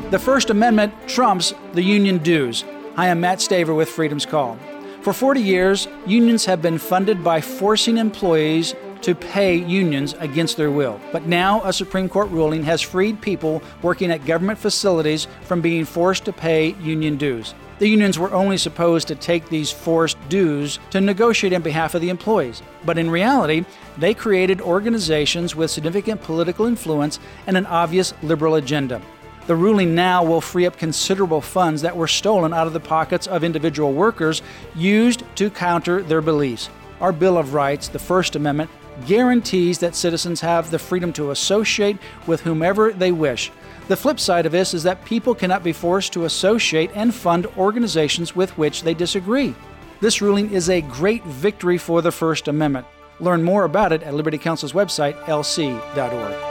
The First Amendment trumps the union dues. I am Matt Staver with Freedom's Call. For 40 years, unions have been funded by forcing employees to pay unions against their will. But now a Supreme Court ruling has freed people working at government facilities from being forced to pay union dues. The unions were only supposed to take these forced dues to negotiate on behalf of the employees. But in reality, they created organizations with significant political influence and an obvious liberal agenda. The ruling now will free up considerable funds that were stolen out of the pockets of individual workers used to counter their beliefs. Our Bill of Rights, the First Amendment, guarantees that citizens have the freedom to associate with whomever they wish. The flip side of this is that people cannot be forced to associate and fund organizations with which they disagree. This ruling is a great victory for the First Amendment. Learn more about it at Liberty Counsel's website, lc.org.